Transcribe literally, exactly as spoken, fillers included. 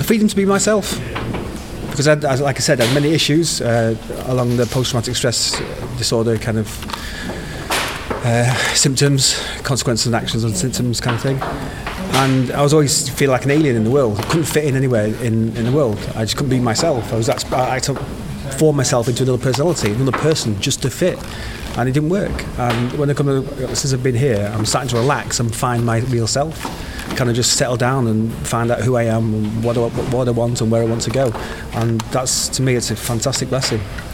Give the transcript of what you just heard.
freedom to be myself. Because, I, as, like I said, I had many issues uh, along the post-traumatic stress disorder kind of uh, symptoms, consequences and actions and symptoms kind of thing. And I was always feel like an alien in the world. I couldn't fit in anywhere in, in the world. I just couldn't be myself. I was that, I had to form myself into another personality, another person, just to fit. And it didn't work. And when I come to, since I've been here, I'm starting to relax and find my real self. Kind of just settle down and find out who I am and what I, what I want and where I want to go. And that's, to me, it's a fantastic blessing.